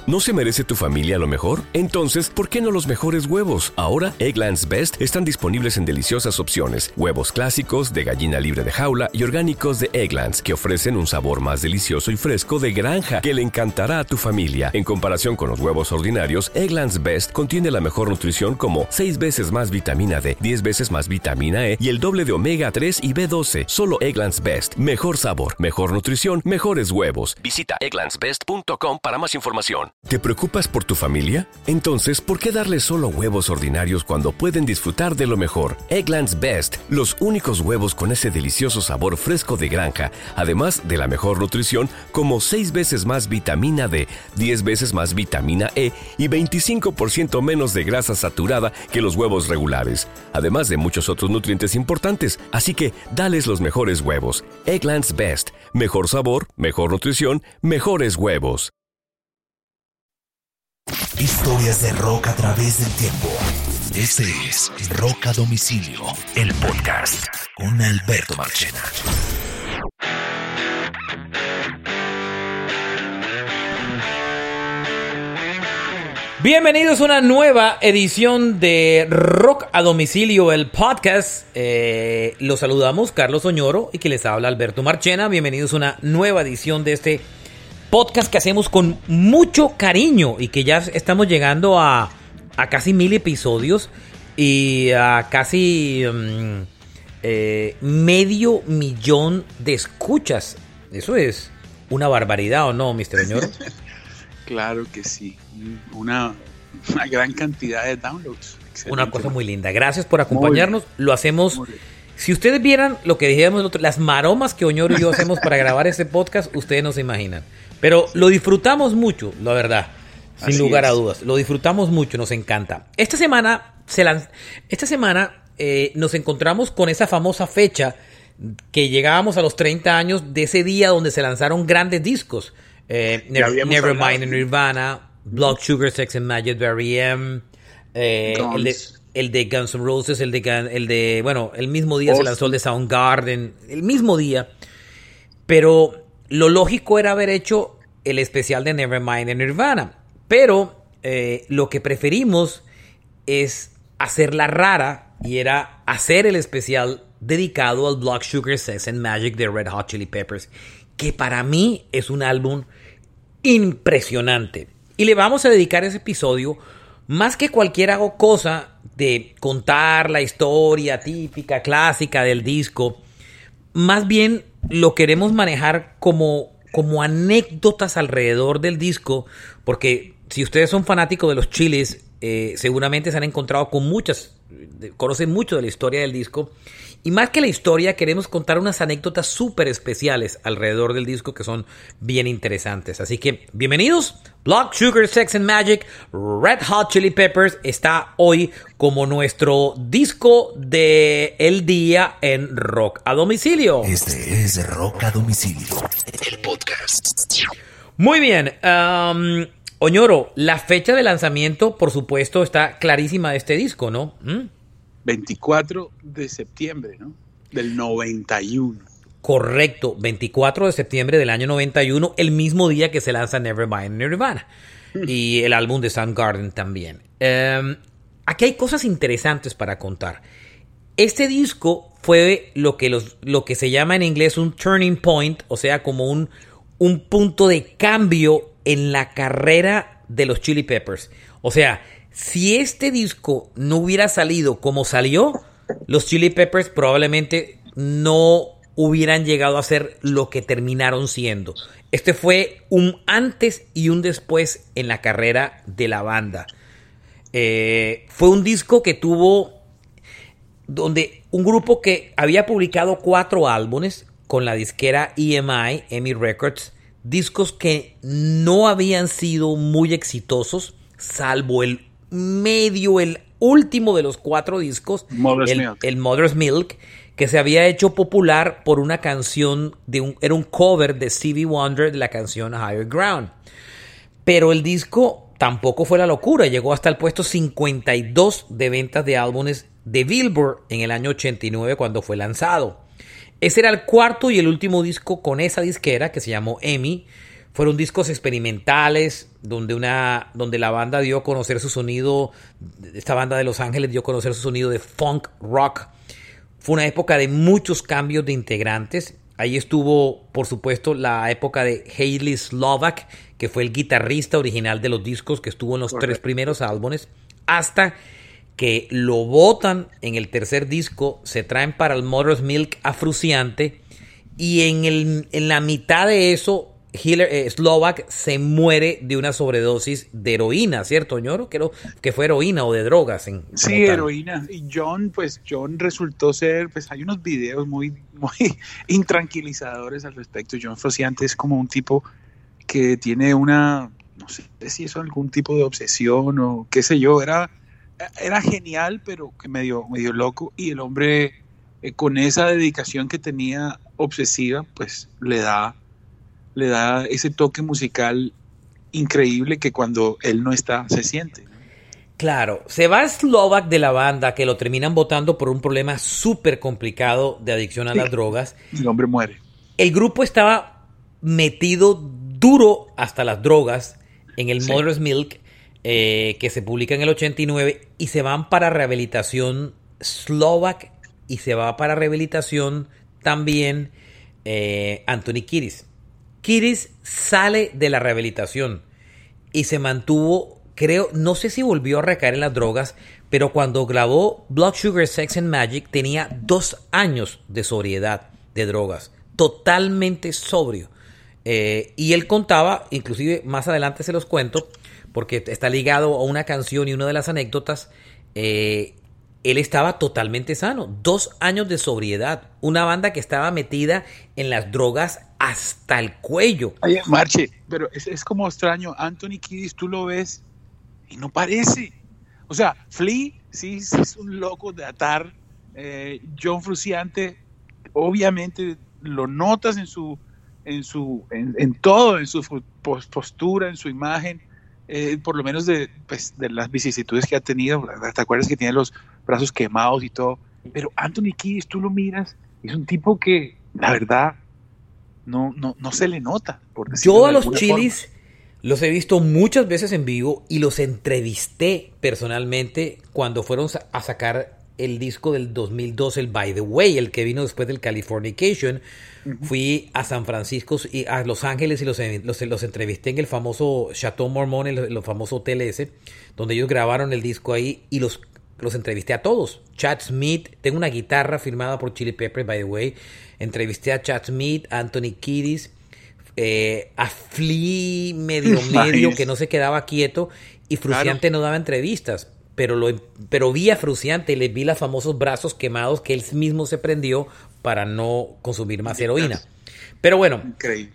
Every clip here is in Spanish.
¿No se merece tu familia lo mejor? Entonces, ¿por qué no los mejores huevos? Ahora, Eggland's Best están disponibles en deliciosas opciones. Huevos clásicos, de gallina libre de jaula y orgánicos de Eggland's, que ofrecen un sabor más delicioso y fresco de granja que le encantará a tu familia. En comparación con los huevos ordinarios, Eggland's Best contiene la mejor nutrición como 6 veces más vitamina D, 10 veces más vitamina E y el doble de omega 3 y B12. Solo Eggland's Best. Mejor sabor, mejor nutrición, mejores huevos. Visita egglandsbest.com para más información. ¿Te preocupas por tu familia? Entonces, ¿por qué darles solo huevos ordinarios cuando pueden disfrutar de lo mejor? Eggland's Best, los únicos huevos con ese delicioso sabor fresco de granja, además de la mejor nutrición como 6 veces más vitamina D, 10 veces más vitamina E y 25% menos de grasa saturada que los huevos regulares, además de muchos otros nutrientes importantes. Así que, dales los mejores huevos. Eggland's Best, mejor sabor, mejor nutrición, mejores huevos. Historias de rock a través del tiempo. Este es Rock a Domicilio, el podcast con Alberto Marchena. Bienvenidos a una nueva edición de Rock a Domicilio, el podcast. Los saludamos, Carlos Oñoro, y que les habla Alberto Marchena. Bienvenidos a una nueva edición de este podcast que hacemos con mucho cariño y que ya estamos llegando a casi 1000 episodios y a casi medio millón de escuchas. Eso es una barbaridad, ¿o no, Mr. Oñoro? Claro que sí. Una gran cantidad de downloads. Excelente. Una cosa muy linda. Gracias por acompañarnos. Lo hacemos. Si ustedes vieran lo que dijimos, las maromas que Oñoro y yo hacemos para grabar este podcast, ustedes no se imaginan. Pero lo disfrutamos mucho, la verdad. Sin lugar a dudas. Lo disfrutamos mucho, nos encanta. Esta semana nos encontramos con esa famosa fecha que llegábamos a los 30 años de ese día donde se lanzaron grandes discos. Nevermind en Nirvana, Blood Sugar Sex and Magic de R.E.M., el de Guns N' Roses, el mismo día se lanzó el de Soundgarden, el mismo día. Pero lo lógico era haber hecho el especial de Nevermind en Nirvana. Pero lo que preferimos es hacerla rara y era hacer el especial dedicado al Blood Sugar Sex and Magic de Red Hot Chili Peppers, que para mí es un álbum impresionante. Y le vamos a dedicar ese episodio, más que cualquier cosa de contar la historia típica, clásica del disco, más bien lo queremos manejar como anécdotas alrededor del disco, porque si ustedes son fanáticos de los Chilis, seguramente se han encontrado con conocen mucho de la historia del disco. Y más que la historia, queremos contar unas anécdotas súper especiales alrededor del disco que son bien interesantes. Así que, bienvenidos. Blood Sugar Sex and Magic, Red Hot Chili Peppers está hoy como nuestro disco de el día en Rock a Domicilio. Este es Rock a Domicilio, el podcast. Muy bien. Oñoro, la fecha de lanzamiento, por supuesto, está clarísima de este disco, ¿no? 24 de septiembre, ¿no? Del 91. Correcto, 24 de septiembre del año 91, el mismo día que se lanza Nevermind Nirvana. Y el álbum de Soundgarden también. Aquí hay cosas interesantes para contar. Este disco fue lo que se llama en inglés un turning point, o sea, como un punto de cambio en la carrera de los Chili Peppers. O sea, si este disco no hubiera salido como salió, los Chili Peppers probablemente no hubieran llegado a ser lo que terminaron siendo. Este fue un antes y un después en la carrera de la banda. Fue un disco que tuvo, donde un grupo que había publicado 4 álbumes con la disquera EMI Records, discos que no habían sido muy exitosos, salvo el último de los 4 discos, el Mother's Milk, que se había hecho popular por una canción, era un cover de Stevie Wonder de la canción Higher Ground. Pero el disco tampoco fue la locura, llegó hasta el puesto 52 de ventas de álbumes de Billboard en el año 89 cuando fue lanzado. Ese era el 4º y el último disco con esa disquera que se llamó EMI. Fueron discos experimentales donde la banda dio a conocer su sonido, esta banda de Los Ángeles dio a conocer su sonido de funk rock. Fue una época de muchos cambios de integrantes. Ahí estuvo, por supuesto, la época de Hayley Slovak, que fue el guitarrista original de los discos, que estuvo en los 3 primeros álbumes, hasta que lo botan en el tercer disco, se traen para el Mother's Milk a Frusciante, y en la mitad de eso, Slovak se muere de una sobredosis de heroína, ¿cierto, ñoro? Creo que fue heroína o de drogas. Sí, heroína. Y John resultó ser, pues hay unos videos muy intranquilizadores al respecto. John Frusciante es como un tipo que tiene no sé si es algún tipo de obsesión o qué sé yo, era genial, pero que medio loco, y el hombre con esa dedicación que tenía obsesiva, pues le da ese toque musical increíble que cuando él no está se siente. Claro, se va Slovak de la banda, que lo terminan votando por un problema súper complicado de adicción a las drogas. El hombre muere. El grupo estaba metido duro hasta las drogas en el Mother's Milk, que se publica en el 89, y se van para rehabilitación Slovak, y se va para rehabilitación también Anthony Kiedis. Kiedis sale de la rehabilitación y se mantuvo, no sé si volvió a recaer en las drogas, pero cuando grabó Blood Sugar Sex and Magic tenía 2 años de sobriedad de drogas, totalmente sobrio. Y él contaba, inclusive más adelante se los cuento, porque está ligado a una canción y una de las anécdotas, él estaba totalmente sano, 2 años de sobriedad, una banda que estaba metida en las drogas hasta el cuello. Oye, Marche, pero es como extraño, Anthony Kiedis tú lo ves y no parece. O sea, Flea sí es un loco de atar. John Frusciante, obviamente lo notas en todo, en su postura, en su imagen, por lo menos de las vicisitudes que ha tenido. ¿Te acuerdas que tiene los brazos quemados y todo? Pero Anthony Kiedis tú lo miras y es un tipo que, la verdad, no se le nota. Yo a los Chilis los he visto muchas veces en vivo y los entrevisté personalmente cuando fueron a sacar el disco del 2002, el By the Way, el que vino después del Californication. Fui a San Francisco y a Los Ángeles y los entrevisté en el famoso Chateau Mormon, el famoso hotel ese, donde ellos grabaron el disco ahí, y los entrevisté a todos. Chad Smith, tengo una guitarra firmada por Chili Peppers, by the way. Entrevisté a Chad Smith, a Anthony Kiedis, a Flea medio que no se quedaba quieto, y Frusciante no daba entrevistas, pero vi a Frusciante y le vi los famosos brazos quemados que él mismo se prendió para no consumir más heroína. Pero bueno, increíble.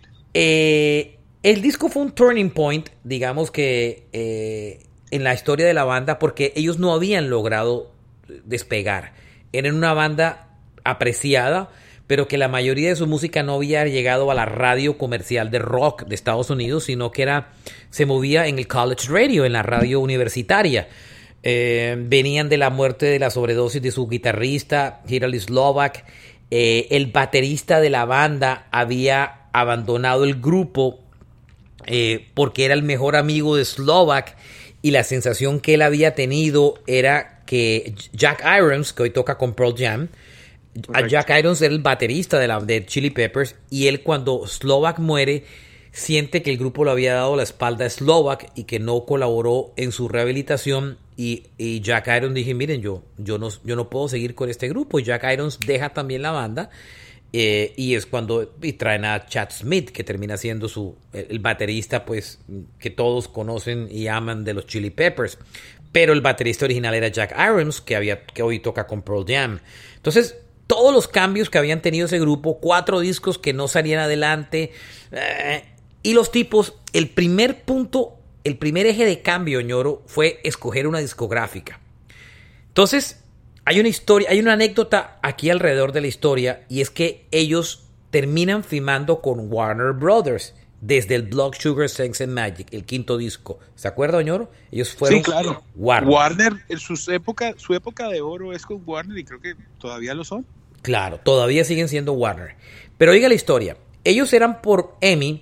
El disco fue un turning point, digamos que en la historia de la banda, porque ellos no habían logrado despegar. Eran una banda apreciada, pero que la mayoría de su música no había llegado a la radio comercial de rock de Estados Unidos, sino que se movía en el college radio, en la radio universitaria. Venían de la muerte de la sobredosis de su guitarrista, Hayley Slovak. El baterista de la banda había abandonado el grupo porque era el mejor amigo de Slovak, y la sensación que él había tenido era que Jack Irons, que hoy toca con Pearl Jam, Jack Irons era el baterista de Chili Peppers, y él, cuando Slovak muere, siente que el grupo le había dado la espalda a Slovak y que no colaboró en su rehabilitación, y Jack Irons dije, miren, yo no puedo seguir con este grupo, y Jack Irons deja también la banda, y es cuando traen a Chad Smith, que termina siendo el baterista, pues, que todos conocen y aman de los Chili Peppers. Pero el baterista original era Jack Irons, que hoy toca con Pearl Jam. Entonces, todos los cambios que habían tenido ese grupo, 4 discos que no salían adelante, y los tipos, el primer eje de cambio, ñoro, fue escoger una discográfica. Entonces, hay una anécdota aquí alrededor de la historia, y es que ellos terminan firmando con Warner Brothers desde el Blood Sugar Sex and Magic, el 5º disco. ¿Se acuerda, ñoro? Ellos fueron, sí, claro. Warner, su época de oro es con Warner, y creo que todavía lo son. Claro, todavía siguen siendo Warner. Pero oiga la historia. Ellos eran por EMI,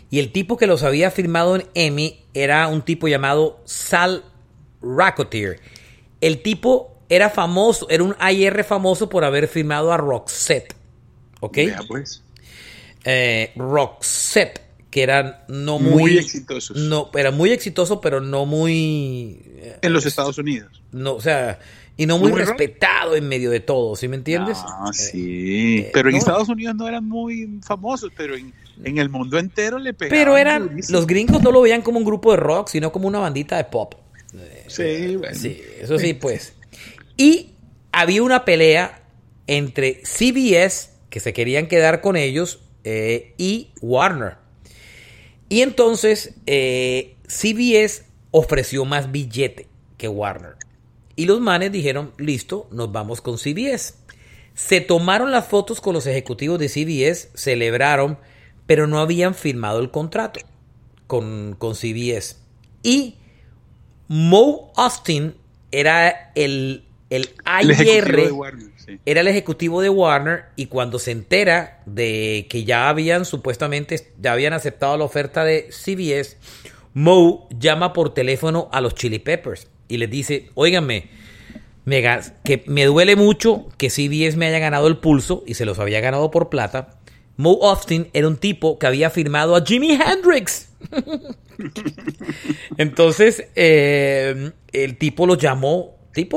Y el tipo que los había firmado en EMI era un tipo llamado Sal Rocketeer. El tipo era famoso, era un A&R famoso por haber firmado a Roxette. ¿Ok? Vea pues. Roxette, que era no muy exitosos. No, era muy exitoso, pero no muy... en los Estados Unidos. No, o sea, y no muy respetado en medio de todo, ¿sí me entiendes? Ah, sí. Pero en Estados Unidos no eran muy famosos, pero en el mundo entero le pegaban. Pero eran, durísimo. los gringos no lo veían como un grupo de rock, sino como una bandita de pop. Sí, bueno. Sí, eso sí, pues. Y había una pelea entre CBS, que se querían quedar con ellos, y Warner. Y entonces CBS ofreció más billete que Warner. Y los manes dijeron, listo, nos vamos con CBS. Se tomaron las fotos con los ejecutivos de CBS, celebraron, pero no habían firmado el contrato con CBS. Y Mo Ostin era el A&R, sí. Era el ejecutivo de Warner, y cuando se entera de que ya habían aceptado la oferta de CBS, Mo llama por teléfono a los Chili Peppers y les dice, óiganme, que me duele mucho que CBS me haya ganado el pulso, y se los había ganado por plata. Mo Ostin era un tipo que había firmado a Jimi Hendrix. Entonces el tipo los llamó,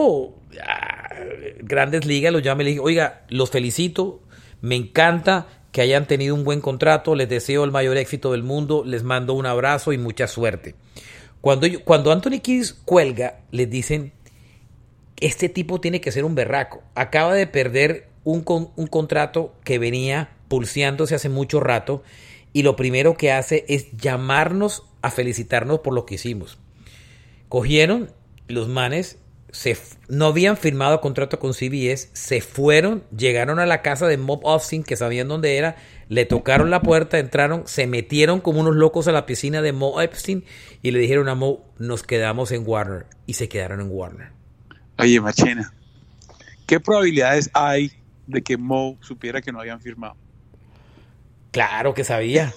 Grandes Ligas, los llama y le dije, oiga, los felicito, me encanta que hayan tenido un buen contrato, les deseo el mayor éxito del mundo, les mando un abrazo y mucha suerte. Cuando Anthony Kiedis cuelga, les dicen, este tipo tiene que ser un berraco, acaba de perder un contrato que venía pulseándose hace mucho rato, y lo primero que hace es llamarnos a felicitarnos por lo que hicimos. Cogieron los manes, no habían firmado contrato con CBS, se fueron, llegaron a la casa de Mo Ostin, que sabían dónde era, le tocaron la puerta, entraron, se metieron como unos locos a la piscina de Mo Ostin y le dijeron a Mo, nos quedamos en Warner, y se quedaron en Warner. Oye, Machena, ¿qué probabilidades hay de que Mo supiera que no habían firmado? Claro que sabía.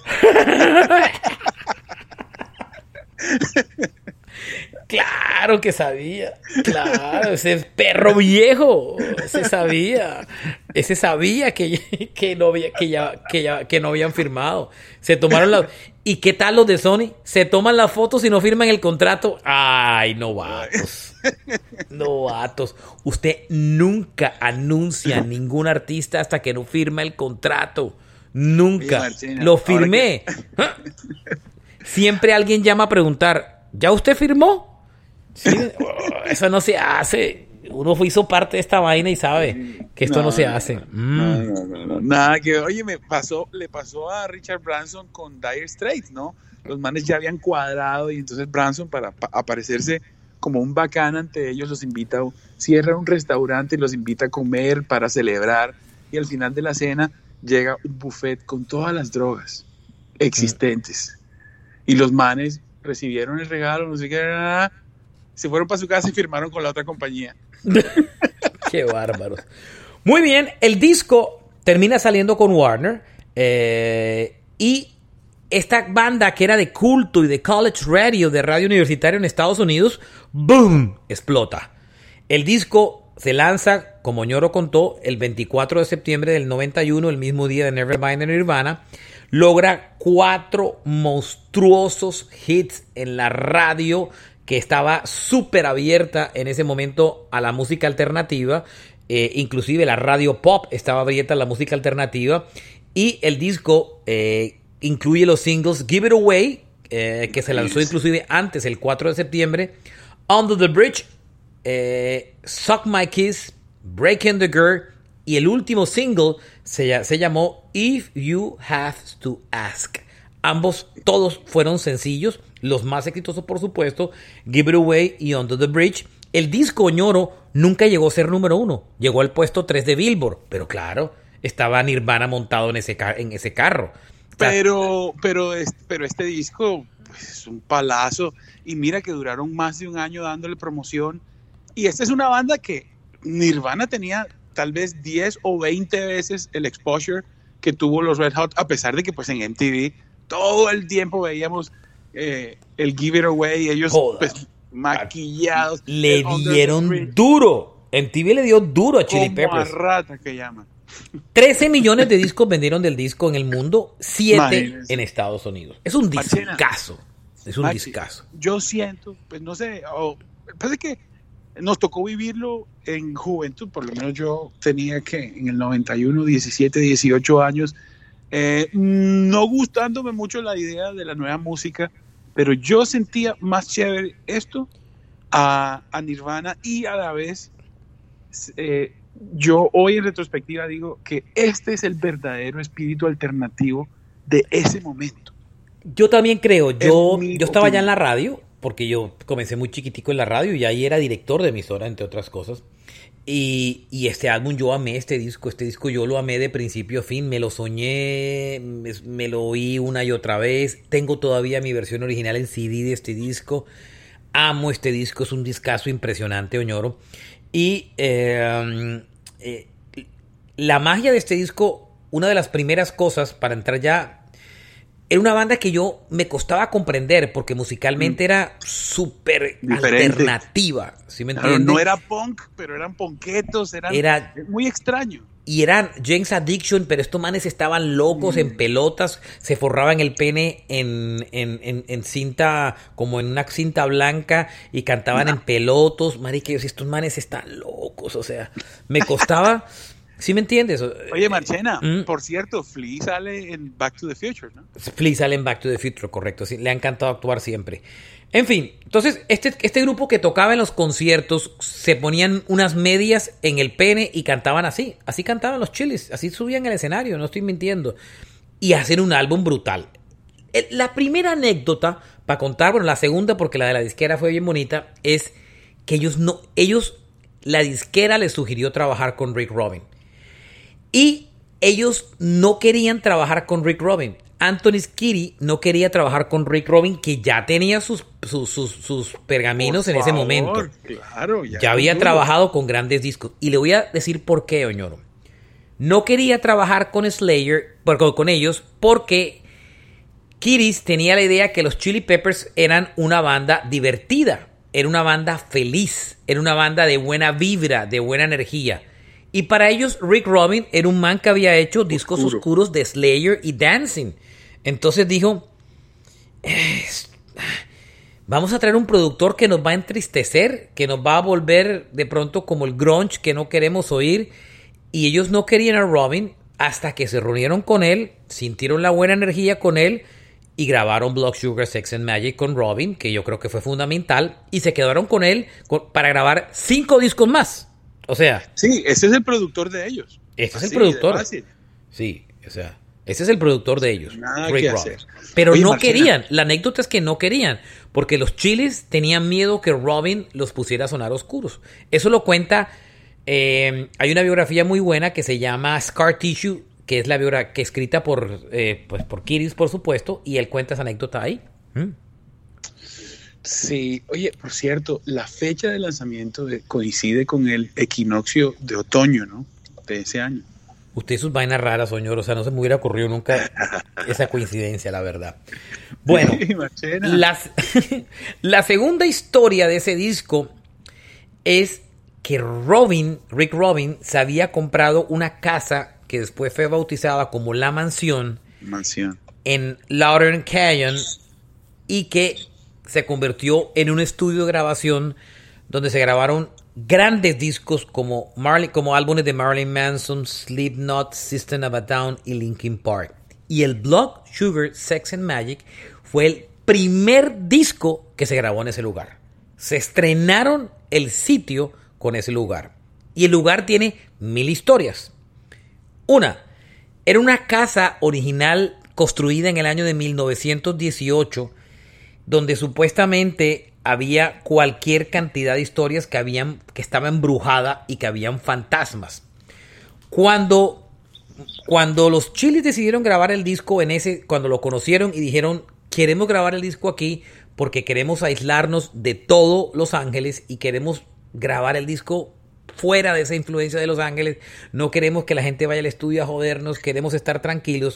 Claro que sabía. Claro, ese perro viejo. Ese sabía que no habían firmado. Se tomaron la... ¿Y qué tal los de Sony? Se toman las fotos y no firman el contrato. Ay, novatos. Novatos. Usted nunca anuncia a ningún artista hasta que no firma el contrato. Nunca. Martina, lo firmé. Siempre alguien llama a preguntar, ¿ya usted firmó? ¿Sí? Eso no se hace. Uno hizo parte de esta vaina y sabe que esto no se hace. No. Nada que, oye, le pasó a Richard Branson con Dire Straits, ¿no? Los manes ya habían cuadrado, y entonces Branson, para aparecerse como un bacán ante ellos, los invita, cierra un restaurante y los invita a comer para celebrar, y al final de la cena llega un buffet con todas las drogas existentes. Y los manes recibieron el regalo, no sé qué, se fueron para su casa y firmaron con la otra compañía. Qué bárbaros. Muy bien, el disco termina saliendo con Warner, y esta banda que era de culto y de college radio, de radio universitario en Estados Unidos, ¡boom!, explota. El disco se lanza, como Ñoro contó, el 24 de septiembre del 91, el mismo día de Nevermind de Nirvana. Logra 4 monstruosos hits en la radio, que estaba súper abierta en ese momento a la música alternativa. Inclusive la radio pop estaba abierta a la música alternativa. Y el disco incluye los singles Give It Away, que se lanzó inclusive antes, el 4 de septiembre, Under the Bridge, Suck My Kiss, Breaking the Girl, y el último single se llamó If You Have to Ask. Todos fueron sencillos, los más exitosos por supuesto, Give It Away y Under the Bridge. El disco Ñoro nunca llegó a ser número 1, llegó al puesto 3 de Billboard, pero claro, estaba Nirvana montado en ese carro. O sea, pero este disco, pues, es un palazo, y mira que duraron más de un año dándole promoción, y esta es una banda que Nirvana tenía tal vez 10 o 20 veces el exposure que tuvo los Red Hot, a pesar de que pues en MTV todo el tiempo veíamos el Give It Away, ellos pues, maquillados. Le dieron duro. MTV le dio duro a Chili Peppers. Como a rata que llaman. 13 millones de discos vendieron del disco en el mundo, 7 en Estados Unidos. Es un discazo. Es un discazo. Yo siento, pues no sé, parece que nos tocó vivirlo en juventud, por lo menos yo tenía que en el 91, 17, 18 años, no gustándome mucho la idea de la nueva música, pero yo sentía más chévere esto a Nirvana y a la vez yo hoy en retrospectiva digo que este es el verdadero espíritu alternativo de ese momento. Yo también creo, yo estaba ya en la radio, porque yo comencé muy chiquitico en la radio y ahí era director de emisora, entre otras cosas. Y este álbum yo amé, este disco yo lo amé de principio a fin, me lo soñé, me lo oí una y otra vez, tengo todavía mi versión original en CD de este disco, amo este disco, es un discazo impresionante, Oñoro. Y la magia de este disco, una de las primeras cosas para entrar ya, era una banda que yo me costaba comprender porque musicalmente era súper alternativa, ¿sí me entiendes? Claro, no era punk, pero eran punketos, era muy extraño. Y eran Jane's Addiction, pero estos manes estaban locos en pelotas, se forraban el pene en cinta, como en una cinta blanca, y cantaban en pelotos. Marica, estos manes están locos, o sea, me costaba... ¿Sí me entiendes? Oye, Marchena, por cierto, Flea sale en Back to the Future, ¿no? Flea sale en Back to the Future, correcto. Sí, le ha encantado actuar siempre. En fin, entonces, este grupo que tocaba en los conciertos se ponían unas medias en el pene y cantaban así. Así cantaban los Chili's, así subían al escenario, no estoy mintiendo. Y hacen un álbum brutal. La primera anécdota, para contar, bueno, la segunda, porque la de la disquera fue bien bonita, es que la disquera les sugirió trabajar con Rick Rubin. Y ellos no querían trabajar con Rick Rubin. Anthony Kiedis no quería trabajar con Rick Rubin, que ya tenía sus pergaminos en ese momento. Claro, ya había trabajado con grandes discos. Y le voy a decir por qué, Oñoro. No quería trabajar con Slayer, con ellos, porque Kiedis tenía la idea que los Chili Peppers eran una banda divertida. Era una banda feliz. Era una banda de buena vibra, de buena energía. Y para ellos, Rick Rubin era un man que había hecho discos oscuros de Slayer y Dancing. Entonces dijo, vamos a traer un productor que nos va a entristecer, que nos va a volver de pronto como el grunge que no queremos oír. Y ellos no querían a Rubin hasta que se reunieron con él, sintieron la buena energía con él y grabaron Blood Sugar Sex and Magic con Rubin, que yo creo que fue fundamental. Y se quedaron con él para grabar 5 discos más. O sea... Sí, ese es el productor de ellos. Este es el productor. Sí, o sea, ese es el productor de ellos. Nada que hacer. Pero oye, no Marcela, querían. La anécdota es que no querían. Porque los Chilis tenían miedo que Rubin los pusiera a sonar oscuros. Eso lo cuenta... hay una biografía muy buena que se llama Scar Tissue, que es la biografía que escrita por Kiedis, por supuesto. Y él cuenta esa anécdota ahí. Sí, oye, por cierto, la fecha de lanzamiento coincide con el equinoccio de otoño, ¿no? De ese año. Usted sus vainas raras, señor, o sea, no se me hubiera ocurrido nunca esa coincidencia, la verdad. Bueno, la segunda historia de ese disco es que Rick Rubin se había comprado una casa que después fue bautizada como La Mansión. En Loudoun Canyon y que se convirtió en un estudio de grabación donde se grabaron grandes discos como álbumes de Marilyn Manson, Slipknot, System of a Down y Linkin Park. Y el Blood Sugar Sex and Magic fue el primer disco que se grabó en ese lugar. Se estrenaron el sitio con ese lugar. Y el lugar tiene 1000 historias. Una, era una casa original construida en el año de 1918 donde supuestamente había cualquier cantidad de historias que estaba embrujada y que habían fantasmas. Cuando los Chilis decidieron grabar el disco cuando lo conocieron y dijeron, queremos grabar el disco aquí porque queremos aislarnos de todo Los Ángeles y queremos grabar el disco fuera de esa influencia de Los Ángeles, no queremos que la gente vaya al estudio a jodernos, queremos estar tranquilos.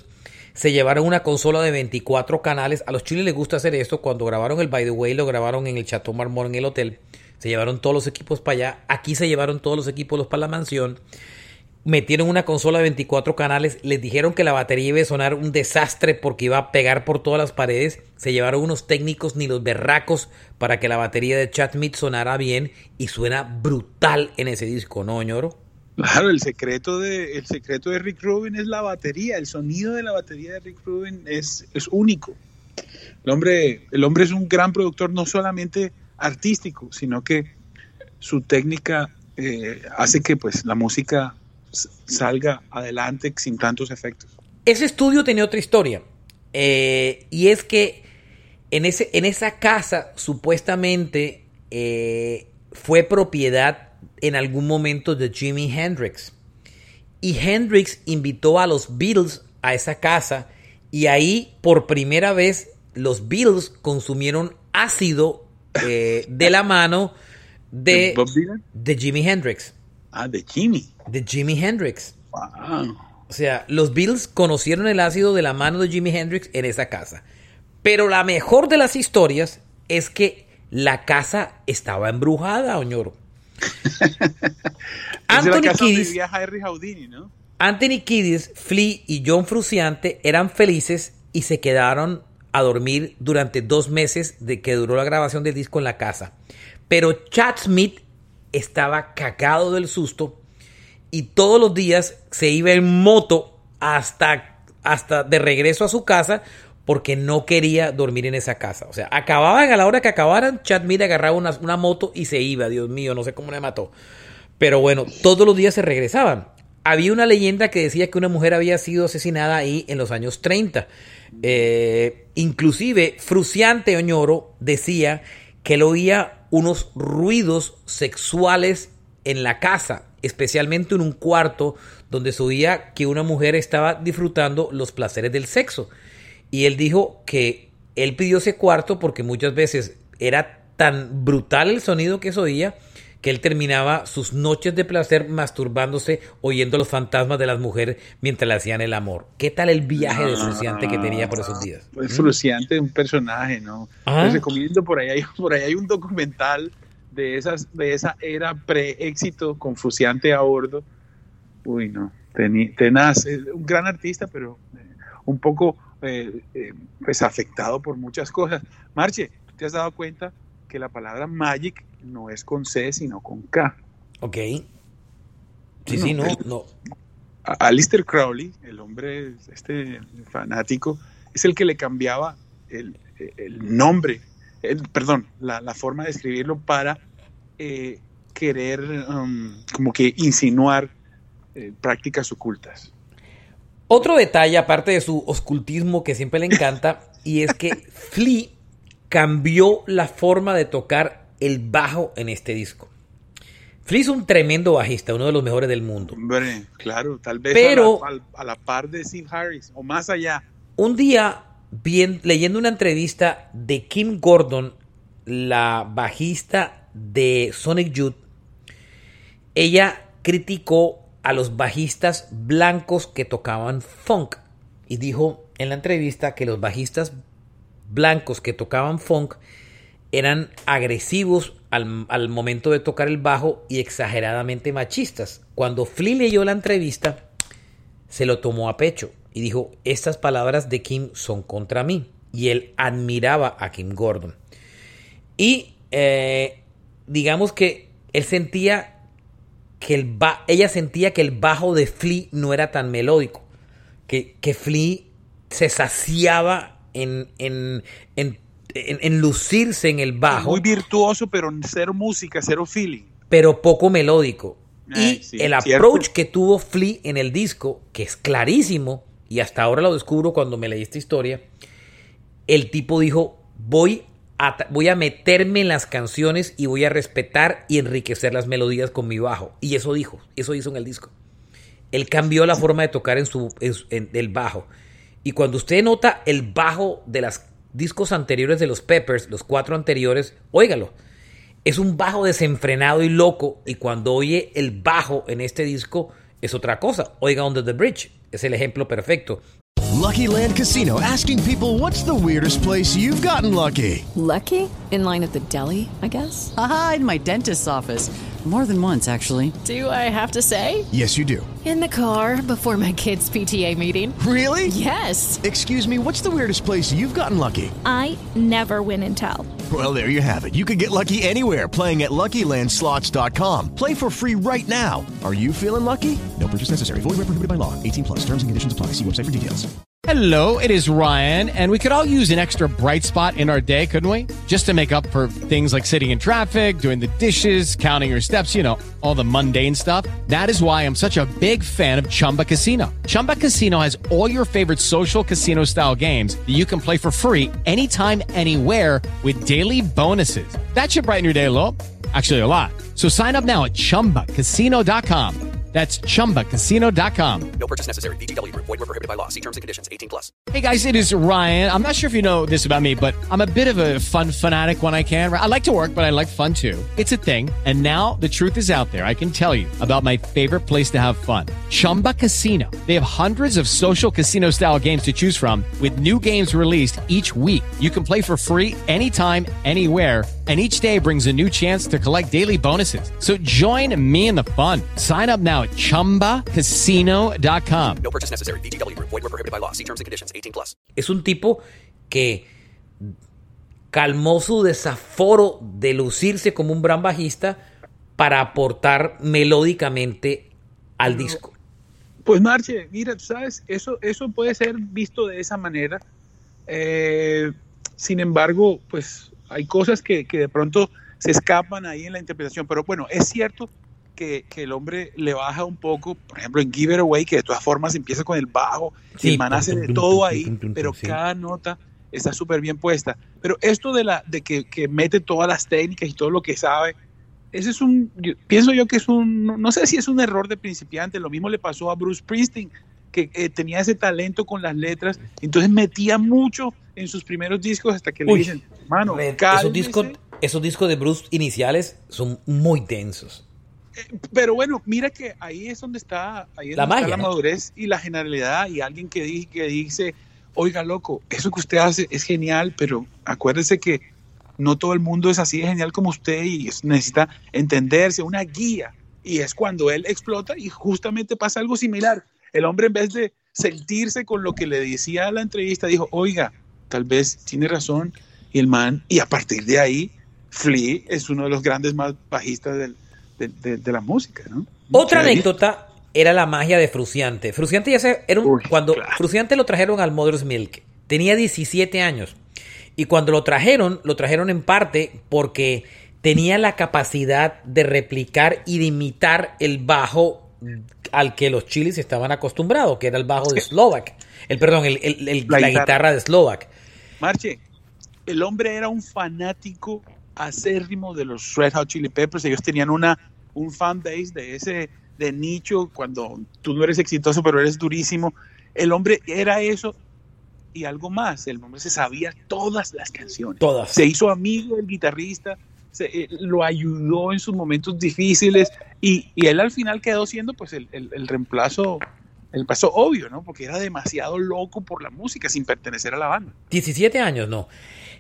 se llevaron una consola de 24 canales. A los chiles les gusta hacer esto. Cuando grabaron el By the Way, lo grabaron en el Chateau Marmont en el hotel. Se llevaron todos los equipos para allá. Aquí se llevaron todos los equipos para la mansión. Metieron una consola de 24 canales. Les dijeron que la batería iba a sonar un desastre porque iba a pegar por todas las paredes. Se llevaron unos técnicos ni los berracos para que la batería de Chad Smith sonara bien. Y suena brutal en ese disco, ¿no, ñoro? Claro, el secreto de Rick Rubin es la batería. El sonido de la batería de Rick Rubin es único. El hombre es un gran productor, no solamente artístico, sino que su técnica hace que pues la música salga adelante sin tantos efectos. Ese estudio tenía otra historia, y es que en esa casa supuestamente fue propiedad en algún momento de Jimi Hendrix, y Hendrix invitó a los Beatles a esa casa, y ahí por primera vez los Beatles consumieron ácido de la mano de Jimi Hendrix. De Jimi. De Jimi Hendrix. Wow. O sea, los Beatles conocieron el ácido de la mano de Jimi Hendrix en esa casa. Pero la mejor de las historias es que la casa estaba embrujada, Oñoro. Anthony Kiedis, viaja Harry Houdini, ¿no? Anthony Kiedis, Flea y John Frusciante eran felices y se quedaron a dormir durante 2 meses de que duró la grabación del disco en la casa. Pero Chad Smith estaba cagado del susto y todos los días se iba en moto hasta de regreso a su casa porque no quería dormir en esa casa. O sea, acababan a la hora que acabaran, Chad Smith agarraba una moto y se iba. Dios mío, no sé cómo le mató. Pero bueno, todos los días se regresaban. Había una leyenda que decía que una mujer había sido asesinada ahí en los años 30. Inclusive Frusciante, Oñoro, decía que él oía unos ruidos sexuales en la casa, especialmente en un cuarto donde se oía que una mujer estaba disfrutando los placeres del sexo. Y él dijo que él pidió ese cuarto porque muchas veces era tan brutal el sonido que se oía que él terminaba sus noches de placer masturbándose, oyendo los fantasmas de las mujeres mientras le hacían el amor. ¿Qué tal el viaje de Frusciante que tenía por esos días? Pues Frusciante, un personaje, ¿no? Les recomiendo, por ahí hay un documental de esa era pre-éxito con Frusciante a bordo. Uy, no, tenaz, un gran artista, pero un poco pues afectado por muchas cosas. Marche, ¿te has dado cuenta que la palabra magic no es con C, sino con K? Ok. No. Aleister Crowley, el hombre fanático, es el que le cambiaba el nombre, la forma de escribirlo para querer como que insinuar prácticas ocultas. Otro detalle, aparte de su ocultismo que siempre le encanta, y es que Flea cambió la forma de tocar el bajo en este disco. Flea es un tremendo bajista, uno de los mejores del mundo. Hombre, claro, tal vez pero a la par de Steve Harris, o más allá. Un día, leyendo una entrevista de Kim Gordon, la bajista de Sonic Youth, ella criticó a los bajistas blancos que tocaban funk y dijo en la entrevista que los bajistas blancos que tocaban funk eran agresivos al momento de tocar el bajo y exageradamente machistas. Cuando Flea leyó la entrevista, se lo tomó a pecho y dijo: estas palabras de Kim son contra mí. Y él admiraba a Kim Gordon. Y digamos que él sentía que ella sentía que el bajo de Flea no era tan melódico, que Flea se saciaba en lucirse en el bajo. Muy virtuoso, pero cero música, cero feeling. Pero poco melódico. Y sí, el approach que tuvo Flea en el disco, que es clarísimo, y hasta ahora lo descubro cuando me leí esta historia, el tipo dijo: voy a meterme en las canciones y voy a respetar y enriquecer las melodías con mi bajo. Y eso hizo en el disco. Él cambió la forma de tocar en el bajo. Y cuando usted nota el bajo de los discos anteriores de los Peppers, los 4 anteriores, óigalo. Es un bajo desenfrenado y loco. Y cuando oye el bajo en este disco, es otra cosa. Oiga Under the Bridge. Es el ejemplo perfecto. Lucky Land Casino, asking people, what's the weirdest place you've gotten lucky? Lucky? In line at the deli, I guess? Aha, in my dentist's office. More than once, actually. Do I have to say? Yes, you do. In the car before my kids' PTA meeting. Really? Yes. Excuse me, what's the weirdest place you've gotten lucky? I never win and tell. Well, there you have it. You can get lucky anywhere, playing at LuckyLandSlots.com. Play for free right now. Are you feeling lucky? No purchase necessary. Void where prohibited by law. 18+. Terms and conditions apply. See website for details. Hello, it is Ryan, and we could all use an extra bright spot in our day, couldn't we? Just to make up for things like sitting in traffic, doing the dishes, counting your steps, you know, all the mundane stuff. That is why I'm such a big fan of Chumba Casino. Chumba Casino has all your favorite social casino-style games that you can play for free anytime, anywhere with daily bonuses. That should brighten your day a little. Actually, a lot. So sign up now at ChumbaCasino.com. That's ChumbaCasino.com. No purchase necessary. VGW Group. Void where prohibited by law. See terms and conditions. 18+. Hey guys, it is Ryan. I'm not sure if you know this about me, but I'm a bit of a fun fanatic when I can. I like to work, but I like fun too. It's a thing. And now the truth is out there. I can tell you about my favorite place to have fun. Chumba Casino. They have hundreds of social casino style games to choose from with new games released each week. You can play for free anytime, anywhere. And each day brings a new chance to collect daily bonuses. So join me in the fun. Sign up now at ChumbaCasino.com. No purchase necessary. VGW Group. Void where prohibited by law. See terms and conditions. 18+. Es un tipo que calmó su desaforo de lucirse como un gran bajista para aportar melódicamente al disco. Pues Marche, mira, tú sabes, eso puede ser visto de esa manera. Sin embargo, pues hay cosas que de pronto se escapan ahí en la interpretación. Pero bueno, es cierto que el hombre le baja un poco, por ejemplo en Give It Away, que de todas formas empieza con el bajo, sí, y el man hace de todo ahí, pero sí, cada nota está súper bien puesta. Pero esto de que mete todas las técnicas y todo lo que sabe, ese es pienso yo que es no sé si es un error de principiante. Lo mismo le pasó a Bruce Springsteen, que tenía ese talento con las letras, entonces metía mucho en sus primeros discos hasta que le dicen, mano, esos discos de Bruce iniciales son muy densos. Pero bueno, mira que ahí es donde está, la magia, la madurez y la generalidad, y alguien que dice, oiga loco, eso que usted hace es genial, pero acuérdese que no todo el mundo es así de genial como usted y necesita entenderse, una guía, y es cuando él explota y justamente pasa algo similar. El hombre, en vez de sentirse con lo que le decía a la entrevista, dijo, oiga, tal vez tiene razón, y el man, y a partir de ahí Flea es uno de los grandes más bajistas de la música, ¿no? Otra anécdota era la magia de Frusciante. Frusciante cuando Frusciante lo trajeron al Mother's Milk, tenía 17 años, y cuando lo trajeron en parte porque tenía la capacidad de replicar y de imitar el bajo al que los Chili's estaban acostumbrados, que era el bajo de Slovak. La guitarra de Slovak. Marche, el hombre era un fanático acérrimo de los Red Hot Chili Peppers. Ellos tenían un fan base de nicho, cuando tú no eres exitoso pero eres durísimo. El hombre era eso y algo más. El hombre se sabía todas las canciones. Todas. Se hizo amigo del guitarrista, lo ayudó en sus momentos difíciles, y él al final quedó siendo pues el reemplazo, el paso obvio, ¿no? Porque era demasiado loco por la música sin pertenecer a la banda. 17 años, ¿no?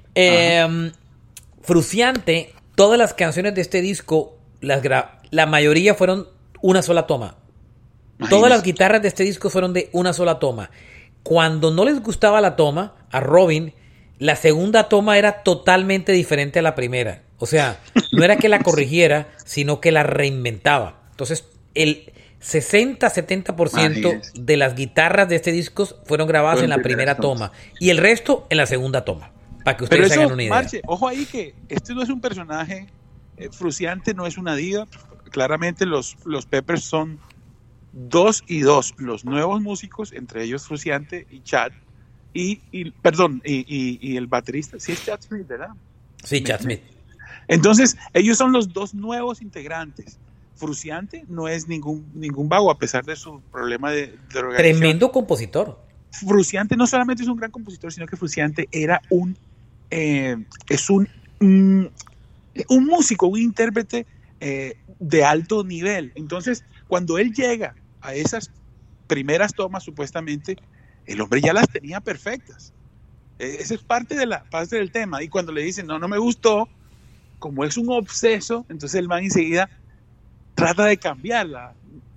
Frusciante, todas las canciones de este disco, la mayoría fueron una sola toma. Imagínese. Todas las guitarras de este disco fueron de una sola toma. Cuando no les gustaba la toma, a Robin, la segunda toma era totalmente diferente a la primera. O sea, no era que la corrigiera, sino que la reinventaba. Entonces, el 60-70% de las guitarras de este disco fueron grabadas en la primera toma y el resto en la segunda toma, para que ustedes hagan una idea. Marche, ojo ahí que este no es un personaje, Frusciante no es una diva. Claramente los Peppers son 2 y 2, los nuevos músicos, entre ellos Frusciante y Chad, y el baterista, sí es Chad Smith, ¿verdad? Sí, Chad Smith. Entonces, ellos son los dos nuevos integrantes. Frusciante no es ningún vago, a pesar de su problema de drogadicción. Tremendo compositor. Frusciante no solamente es un gran compositor, sino que Frusciante era un músico, un intérprete de alto nivel. Entonces, cuando él llega a esas primeras tomas, supuestamente, el hombre ya las tenía perfectas. Esa es parte del tema. Y cuando le dicen, no me gustó, como es un obseso, entonces el man enseguida trata de cambiarla.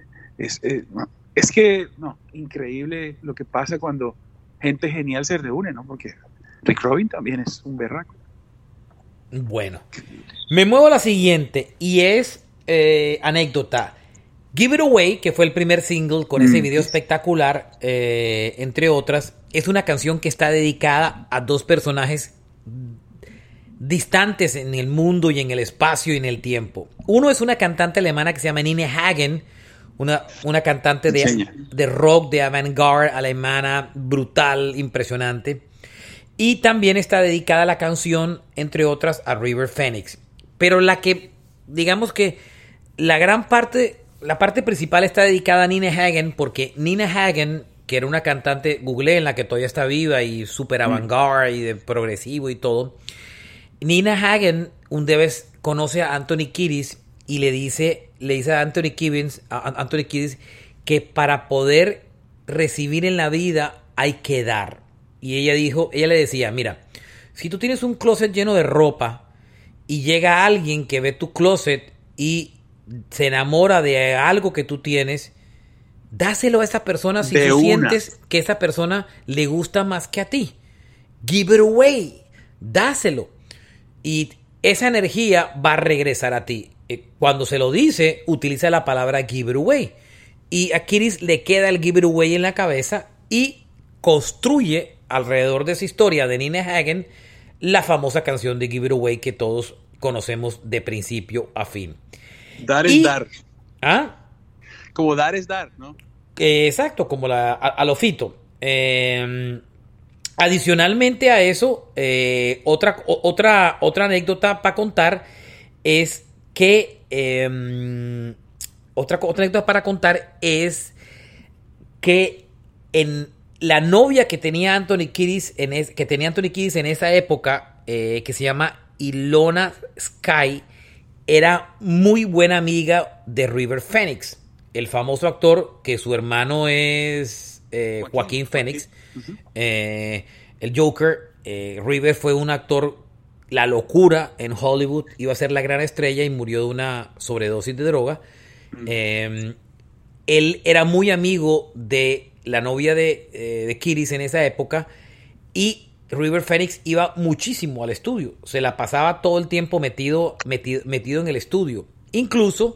Increíble lo que pasa cuando gente genial se reúne, ¿no? Porque Rick Rubin también es un berraco. Bueno, me muevo a la siguiente y es anécdota. Give It Away, que fue el primer single con ese video espectacular, entre otras, es una canción que está dedicada a dos personajes distantes en el mundo y en el espacio y en el tiempo. Uno es una cantante alemana que se llama Nina Hagen, una cantante de rock, de avant-garde alemana, brutal, impresionante. Y también está dedicada la canción, entre otras, a River Phoenix. Pero digamos que la parte principal está dedicada a Nina Hagen, porque Nina Hagen, que era una cantante, googleé, en la que todavía está viva y súper avant-garde y de progresivo y todo. Nina Hagen una vez conoce a Anthony Kiedis y le dice a Anthony Kiedis que para poder recibir en la vida hay que dar. Y ella le decía, mira, si tú tienes un closet lleno de ropa y llega alguien que ve tu closet y se enamora de algo que tú tienes, dáselo a esa persona si tú sientes que esa persona le gusta más que a ti. Give it away. Dáselo. Y esa energía va a regresar a ti. Cuando se lo dice, utiliza la palabra give it away. Y a Kiedis le queda el give it away en la cabeza y construye alrededor de esa historia de Nina Hagen la famosa canción de Give It Away que todos conocemos de principio a fin. Dar es dar. ¿Ah? Como dar es dar, ¿no? Exacto, como a lo Fito. Adicionalmente a eso, otra anécdota para contar es que otra anécdota para contar es que en la novia que tenía Anthony Kiedis en esa época, que se llama Ilona Sky, era muy buena amiga de River Phoenix, el famoso actor que su hermano es Joaquín Phoenix. Uh-huh. El Joker. River fue un actor, la locura en Hollywood, iba a ser la gran estrella y murió de una sobredosis de droga. Uh-huh. Él era muy amigo de la novia de Kiedis en esa época, y River Phoenix iba muchísimo al estudio, se la pasaba todo el tiempo metido en el estudio. Incluso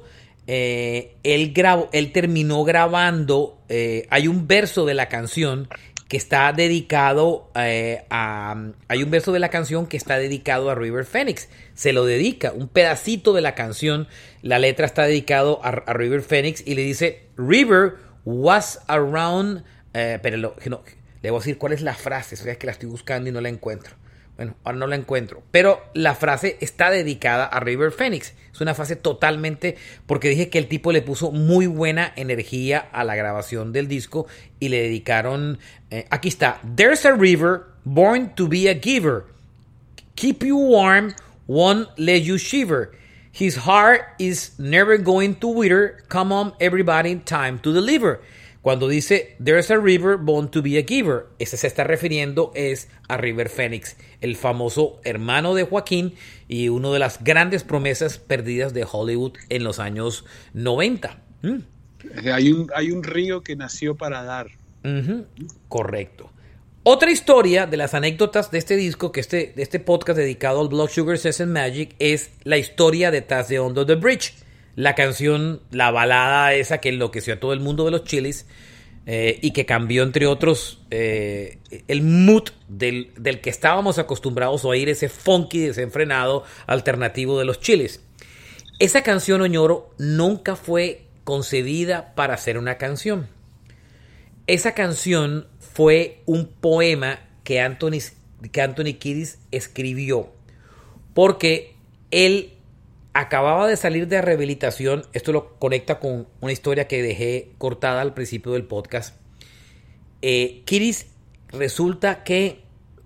él terminó grabando, hay un verso de la canción que está dedicado hay un verso de la canción que está dedicado a River Phoenix. Se lo dedica, un pedacito de la canción, la letra está dedicado a River Phoenix y le dice: River was around, pero le voy a decir cuál es la frase, es que la estoy buscando y no la encuentro. Bueno, ahora no la encuentro, pero la frase está dedicada a River Phoenix. Es una frase totalmente, porque dije que el tipo le puso muy buena energía a la grabación del disco y le dedicaron, aquí está: There's a river born to be a giver, keep you warm, won't let you shiver, his heart is never going to wither, come on everybody, time to deliver. Cuando dice There's a river born to be a giver, ese se está refiriendo es a River Phoenix, el famoso hermano de Joaquín y una de las grandes promesas perdidas de Hollywood en los años 90. Hay un río que nació para dar. Uh-huh. Correcto. Otra historia de las anécdotas de este disco, de este podcast dedicado al Blood Sugar Sex and Magic, es la historia detrás de Under the Bridge. La canción, la balada esa que enloqueció a todo el mundo de los Chili's, y que cambió, entre otros, el mood del que estábamos acostumbrados a oír, ese funky, desenfrenado, alternativo de los Chili's. Esa canción, Oñoro, nunca fue concebida para ser una canción. Esa canción fue un poema que Anthony Kiedis escribió, porque él acababa de salir de rehabilitación. Esto lo conecta con una historia que dejé cortada al principio del podcast. Kiedis resulta que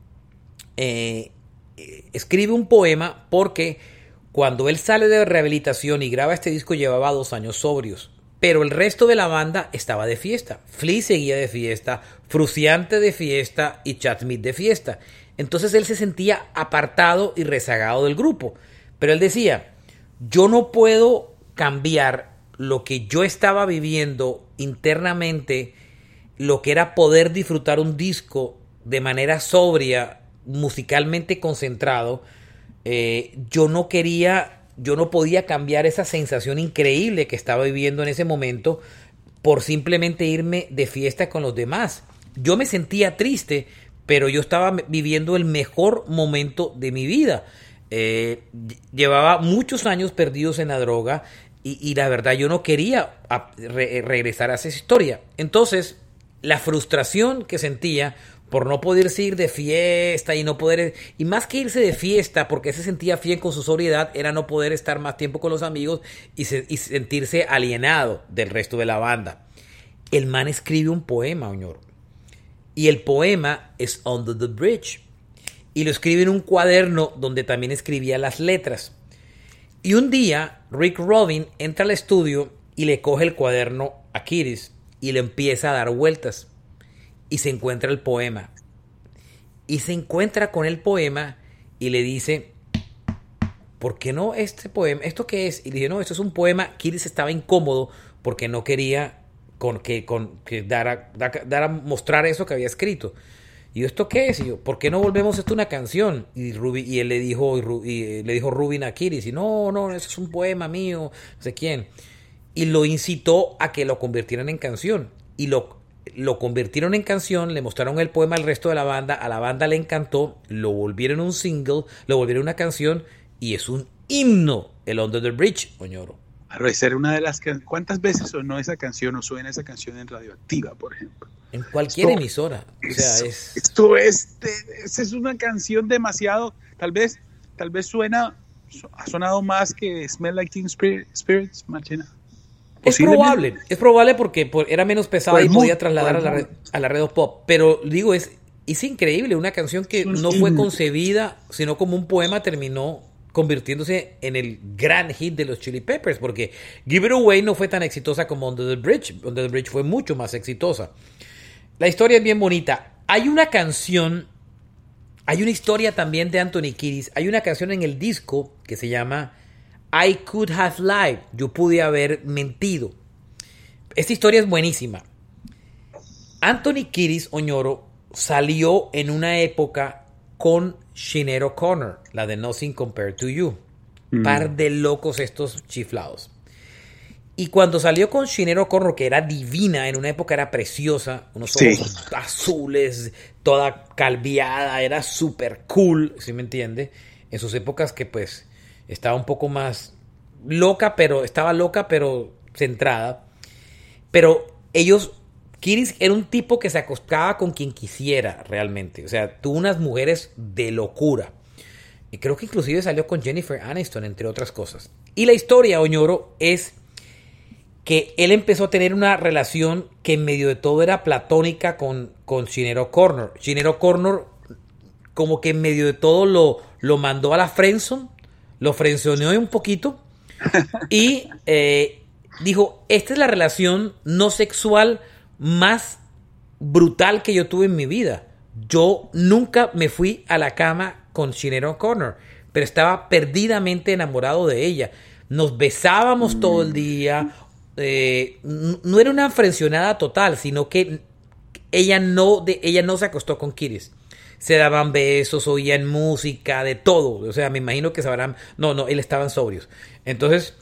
escribe un poema porque cuando él sale de rehabilitación y graba este disco llevaba 2 años sobrios. pero el resto de la banda estaba de fiesta. Flea seguía de fiesta, Frusciante de fiesta y Chad Smith de fiesta. Entonces él se sentía apartado y rezagado del grupo. Pero él decía, yo no puedo cambiar lo que yo estaba viviendo internamente, lo que era poder disfrutar un disco de manera sobria, musicalmente concentrado. Yo no podía cambiar esa sensación increíble que estaba viviendo en ese momento por simplemente irme de fiesta con los demás. Yo me sentía triste, pero yo estaba viviendo el mejor momento de mi vida. Llevaba muchos años perdidos en la droga y la verdad yo no quería regresar a esa historia. Entonces, la frustración que sentía por no poderse ir de fiesta y no poder, y más que irse de fiesta porque se sentía fiel con su sobriedad, era no poder estar más tiempo con los amigos y sentirse alienado del resto de la banda. El man escribe un poema, Oñoro, y el poema es Under the Bridge, y lo escribe en un cuaderno donde también escribía las letras. Y un día Rick Rubin entra al estudio y le coge el cuaderno a Kiddis y le empieza a dar vueltas. Y se encuentra el poema. Y se encuentra con el poema y le dice, ¿por qué no este poema? ¿Esto qué es? Y le dice, no, esto es un poema. Kiddis estaba incómodo porque no quería que dar a mostrar eso que había escrito. Y yo, ¿esto qué es? Y yo, ¿por qué no volvemos esto una canción? Y él le dijo Rubin a Kiddis, y no, eso es un poema mío, no sé quién. Y lo incitó a que lo convirtieran en canción. Y lo convirtieron en canción, le mostraron el poema al resto de la banda, a la banda le encantó, lo volvieron un single, lo volvieron una canción, y es un himno, el Under the Bridge, Oñoro. Ser una de las ¿cuántas veces sonó esa canción o suena esa canción en Radioactiva, por ejemplo? En cualquier emisora. Esa es una canción demasiado, tal vez ha sonado más que Smell Like Teen Spirits, Marchena. Es probable porque era menos pesada y podía trasladar a la red pop. Pero digo, es increíble, una canción que no fue concebida, sino como un poema, terminó convirtiéndose en el gran hit de los Chili Peppers, porque Give It Away no fue tan exitosa como Under the Bridge. Under the Bridge fue mucho más exitosa. La historia es bien bonita. Hay una historia también de Anthony Kiddis. Hay una canción en el disco que se llama I Could Have Lied. Yo pude haber mentido. Esta historia es buenísima. Anthony Kiddis, Oñoro, salió en una época con Sinéad O'Connor, la de Nothing Compared to You. Par de locos estos chiflados. Y cuando salió con Sinéad O'Connor, que era divina, en una época era preciosa, unos ojos azules, toda calviada, era súper cool, ¿sí me entiende? En sus épocas que pues estaba un poco más estaba loca, pero centrada. Pero Kiddis era un tipo que se acostaba con quien quisiera realmente. O sea, tuvo unas mujeres de locura. Y creo que inclusive salió con Jennifer Aniston, entre otras cosas. Y la historia, Oñoro, es que él empezó a tener una relación que en medio de todo era platónica con Sinéad O'Connor. Sinéad O'Connor como que en medio de todo lo mandó a la friendzone, lo frenzoneó un poquito y dijo, esta es la relación no sexual más brutal que yo tuve en mi vida. Yo nunca me fui a la cama con Sinéad O'Connor, pero estaba perdidamente enamorado de ella. Nos besábamos todo el día. No era una frencionada total, sino que ella no se acostó con Kiddis. Se daban besos, oían música, de todo. O sea, me imagino que sabrán. No, él estaban sobrios. Entonces,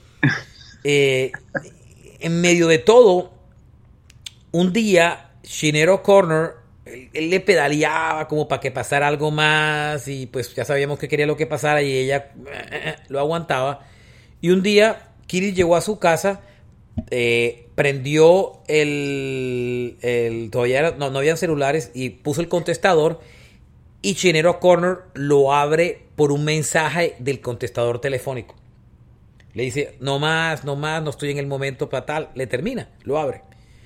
en medio de todo, un día, Sinéad O'Connor, él le pedaleaba como para que pasara algo más. Y pues ya sabíamos que quería lo que pasara y ella lo aguantaba. Y un día, Kiddis llegó a su casa. Prendió todavía no habían celulares y puso el contestador y Sinéad O'Connor lo abre por un mensaje del contestador telefónico. Le dice, no más, no estoy en el momento para tal. Le termina, lo abre.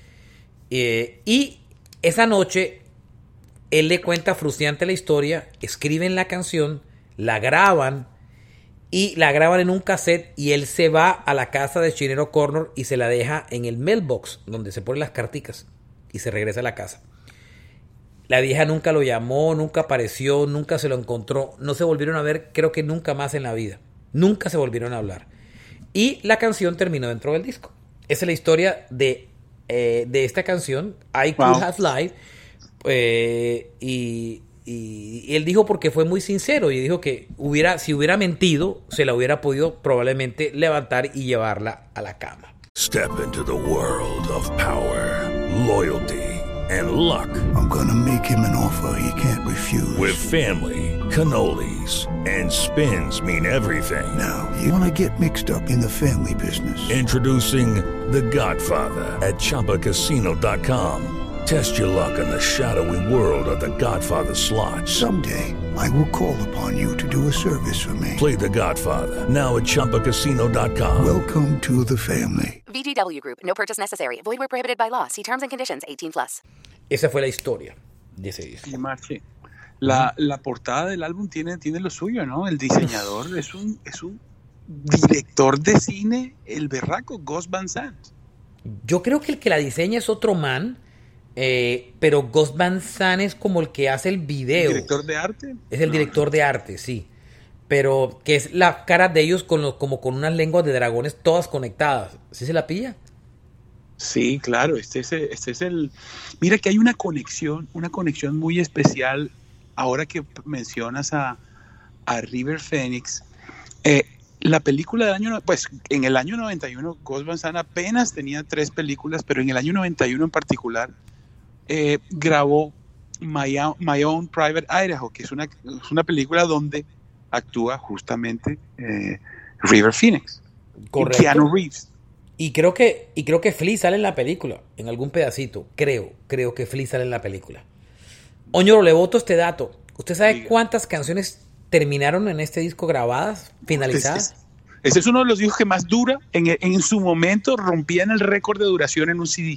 Y esa noche él le cuenta frustrante la historia, escriben la canción, la graban y la graban en un cassette y él se va a la casa de Sinéad O'Connor y se la deja en el mailbox donde se ponen las carticas y se regresa a la casa. La vieja nunca lo llamó, nunca apareció, nunca se lo encontró, no se volvieron a ver, creo que nunca más en la vida, nunca se volvieron a hablar. Y la canción terminó dentro del disco. Esa es la historia de esta canción, I Could Have Lied, y él dijo porque fue muy sincero y dijo que si hubiera mentido se la hubiera podido probablemente levantar y llevarla a la cama. Step into the world of power, loyalty and luck. I'm gonna make him an offer he can't refuse. With family, cannolis and spins mean everything. Now, you wanna get mixed up in the family business. Introducing The Godfather at ChumbaCasino.com. Test your luck in the shadowy world of The Godfather slot. Someday, I will call upon you to do a service for me. Play The Godfather, now at ChumbaCasino.com. Welcome to the family. VGW Group. No purchase necessary. Void where prohibited by law. See terms and conditions. 18+. Esa fue la historia de ese disco. Y Marche, la portada del álbum tiene lo suyo, ¿no? El diseñador es un director de cine, el berraco, Gus Van Sant. Yo creo que el que la diseña es otro man, pero Gus Van Sant es como el que hace el video. ¿El director de arte? Es el director de arte, sí. Pero que es la cara de ellos como con unas lenguas de dragones todas conectadas. ¿Sí se la pilla? Sí, claro. Este es el... Mira que hay una conexión muy especial ahora que mencionas a River Phoenix. La película del año... Pues en el año 91 Gus Van Sant apenas tenía 3 películas, pero en el año 91 en particular grabó My Own Private Idaho, que es una película donde actúa justamente River Phoenix. Correcto. Y Keanu Reeves. Y creo que Flea sale en la película, en algún pedacito. Creo que Flea sale en la película. Oñoro, le boto este dato. ¿Usted sabe cuántas canciones terminaron en este disco grabadas, finalizadas? Ese es uno de los discos que más dura. En su momento rompían el récord de duración en un CD.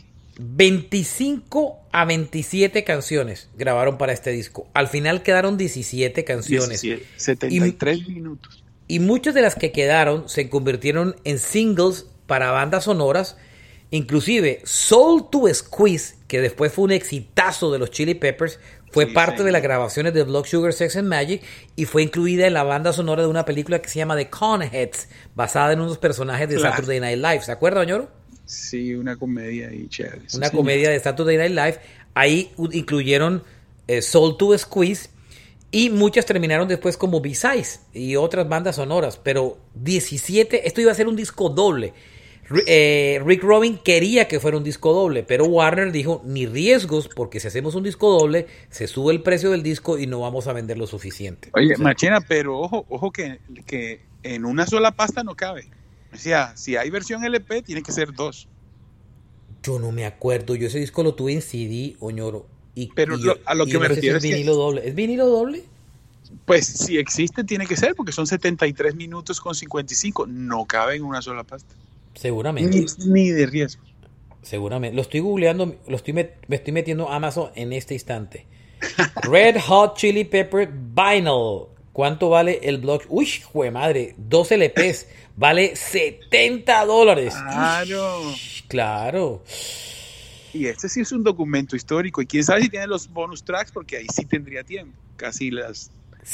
25 a 27 canciones grabaron para este disco. Al final quedaron 17 canciones. 73 minutos. Y muchas de las que quedaron se convirtieron en singles para bandas sonoras. Inclusive Soul to Squeeze, que después fue un exitazo de los Chili Peppers, fue parte de las grabaciones de Blood Sugar Sex and Magic y fue incluida en la banda sonora de una película que se llama The Conheads, basada en unos personajes de Saturday Night Live. ¿Se acuerda, Oñoro? Sí, una comedia ahí chévere. Una comedia de Saturday Night Live. Ahí incluyeron Soul to Squeeze y muchas terminaron después como B-Sides y otras bandas sonoras. Pero 17, esto iba a ser un disco doble. Rick Rubin quería que fuera un disco doble, pero Warner dijo, ni riesgos, porque si hacemos un disco doble, se sube el precio del disco y no vamos a vender lo suficiente. Oye, Machena, pero ojo que en una sola pasta no cabe. O sea, si hay versión LP, tiene que ser 2. Yo no me acuerdo. Yo ese disco lo tuve en CD, Oñoro. A lo que me refiero es vinilo doble. ¿Es vinilo doble? Pues si existe, tiene que ser, porque son 73 minutos con 55. No cabe en una sola pasta. Seguramente. Ni de riesgo. Seguramente. Lo estoy googleando. Me estoy metiendo a Amazon en este instante. Red Hot Chili Pepper Vinyl. ¿Cuánto vale el blog? Uy, jue madre, 2 LPs. Vale $70. Claro. Claro. Y este sí es un documento histórico. Y quién sabe si tiene los bonus tracks, porque ahí sí tendría tiempo. Casi las...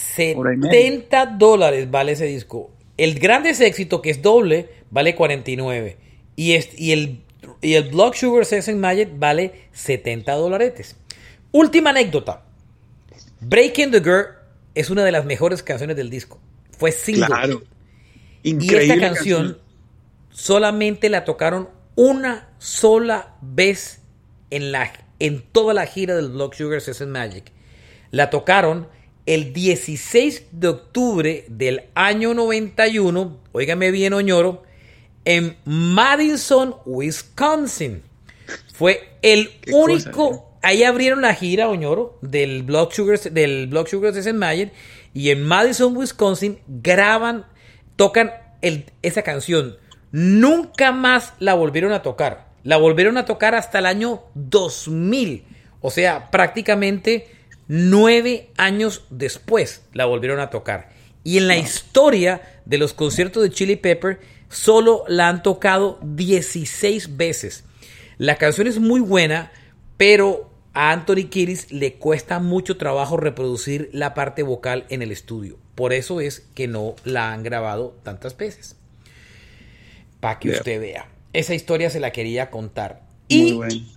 $70 vale ese disco. El Grandes Éxito, que es doble, vale 49. Y el Blood Sugar Sex and Magic vale $70. Última anécdota. Breaking the Girl es una de las mejores canciones del disco. Fue single. Claro. Increíble. Y esta canción solamente la tocaron una sola vez en toda la gira del Blood Sugar Sex and Magic. La tocaron el 16 de octubre del año 91, óigame bien, Oñoro, en Madison, Wisconsin. Fue el único... Ahí abrieron la gira, Oñoro, del Blood Sugar Sex and Magic, y en Madison, Wisconsin tocan esa canción. Nunca más la volvieron a tocar. La volvieron a tocar hasta el año 2000. O sea, prácticamente 9 años después la volvieron a tocar. Y en la historia de los conciertos de Chili Pepper, solo la han tocado 16 veces. La canción es muy buena, pero a Anthony Kiedis le cuesta mucho trabajo reproducir la parte vocal en el estudio. Por eso es que no la han grabado tantas veces. Para que usted vea. Esa historia se la quería contar. Y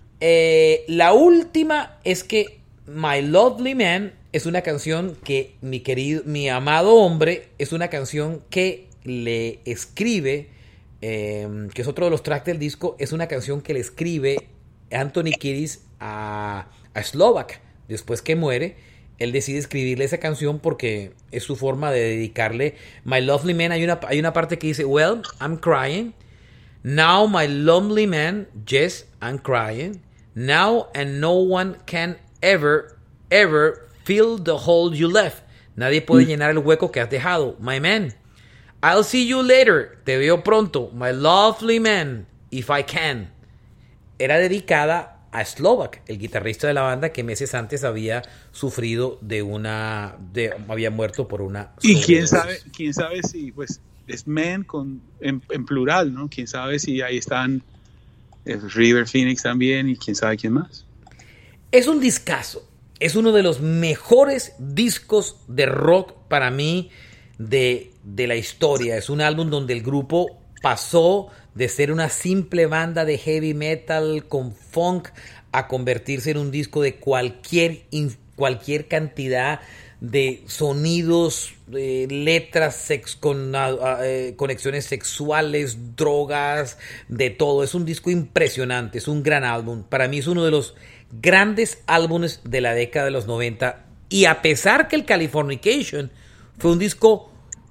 la última es que My Lovely Man es una canción que mi amado hombre, es una canción que le escribe, que es otro de los tracks del disco, es una canción que le escribe Anthony Kiedis a Slovak. Después que muere, él decide escribirle esa canción porque es su forma de dedicarle My Lovely Man. Hay una parte que dice, well, I'm crying. Now my lonely man, yes, I'm crying. Now and no one can ever fill the hole you left. Nadie puede llenar el hueco que has dejado. My man, I'll see you later. Te veo pronto. My lovely man, if I can. Era dedicada a Slovak, el guitarrista de la banda que meses antes había sufrido había muerto por una y quién sabe si pues es man en plural, ¿no? Quién sabe si ahí están River Phoenix también y quién sabe quién más. Es un discazo. Es uno de los mejores discos de rock para mí de la historia. Es un álbum donde el grupo pasó de ser una simple banda de heavy metal con funk a convertirse en un disco de cualquier cantidad de sonidos, letras, conexiones sexuales, drogas, de todo. Es un disco impresionante, es un gran álbum. Para mí es uno de los grandes álbumes de la década de los 90. Y a pesar que el Californication fue un disco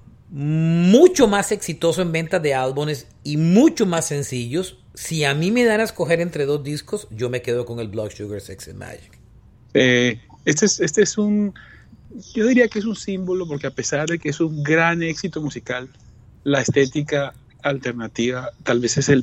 mucho más exitoso en ventas de álbumes y mucho más sencillos, si a mí me dan a escoger entre dos discos, yo me quedo con el Blood Sugar Sex and Magic. Este es yo diría que es un símbolo, porque a pesar de que es un gran éxito musical, la estética alternativa tal vez es el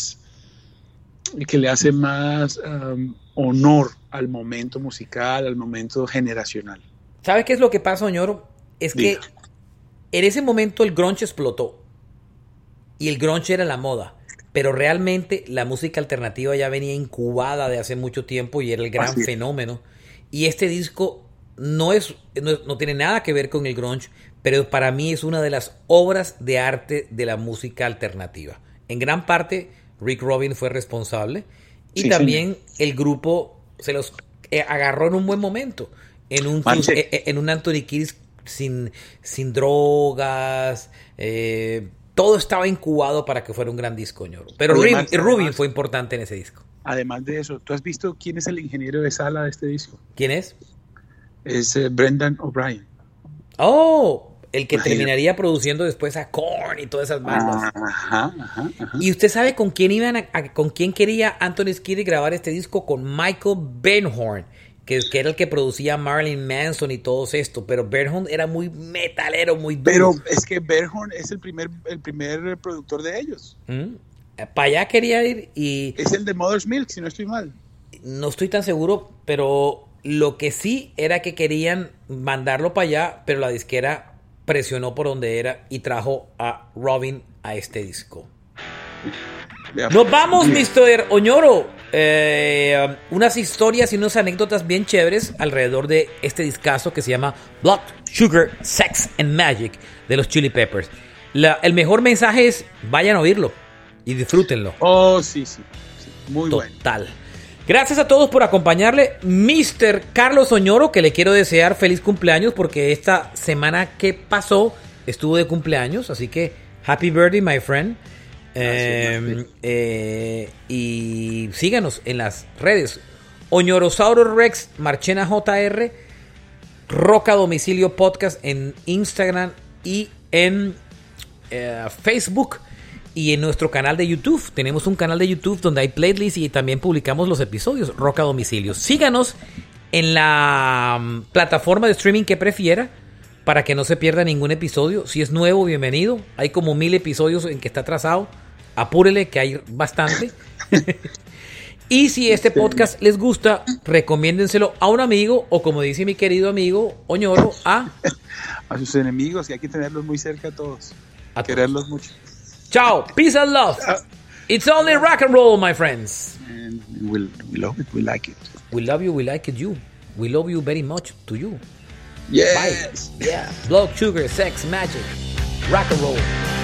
que le hace más honor al momento musical, al momento generacional. ¿Sabe qué es lo que pasa, Oñoro? Es que en ese momento el grunge explotó y el grunge era la moda, pero realmente la música alternativa ya venía incubada de hace mucho tiempo y era el gran fenómeno. Y este disco no tiene nada que ver con el grunge, pero para mí es una de las obras de arte de la música alternativa. En gran parte Rick Rubin fue responsable y también el grupo se los agarró en un buen momento, en un Anthony Kiedis sin drogas, todo estaba incubado para que fuera un gran disco, ñoro. Pero Rubin fue importante en ese disco. Además de eso, ¿tú has visto quién es el ingeniero de sala de este disco? ¿Quién es? Es Brendan O'Brien. Oh, el que terminaría produciendo después a Korn y todas esas bandas. Ajá. ¿Y usted sabe con quién con quién quería Anthony Kiedis grabar este disco? Con Michael Bernhorn, que era el que producía Marilyn Manson y todo esto, pero Bernhorn era muy metalero, muy duro. Pero es que Bernhorn es el primer productor de ellos. Para allá quería ir y... Es el de Mother's Milk, si no estoy mal. No estoy tan seguro, pero lo que sí era que querían mandarlo para allá, pero la disquera presionó por donde era y trajo a Robin a este disco. Nos vamos, Mr. Oñoro. Unas historias y unas anécdotas bien chéveres alrededor de este discazo que se llama Blood Sugar Sex and Magic de los Chili Peppers. El mejor mensaje es: vayan a oírlo y disfrútenlo. Oh, sí. Muy bueno. Total. Gracias a todos por acompañarle. Mr. Carlos Oñoro, que le quiero desear feliz cumpleaños porque esta semana que pasó estuvo de cumpleaños, así que happy birthday, my friend. Y síganos en las redes: Oñorosaurus Rex, Marchena JR, Roca Domicilio Podcast en Instagram y en Facebook, y en nuestro canal de YouTube. Tenemos un canal de YouTube donde hay playlists y también publicamos los episodios. Roca Domicilio. Síganos en la plataforma de streaming que prefiera para que no se pierda ningún episodio. Si es nuevo, bienvenido. Hay como 1000 episodios en que está atrasado. Apúrele, que hay bastante. Y si este podcast les gusta, recomiéndenselo a un amigo o, como dice mi querido amigo Oñoro, a sus enemigos, que hay que tenerlos muy cerca a todos. A quererlos mucho. Chao. Peace and love. It's only rock and roll, my friends. And we love it. We like it. We love you. We like it. You. We love you very much. To you. Yes. Bye. Yeah. Blood, sugar, sex, magic. Rock and roll.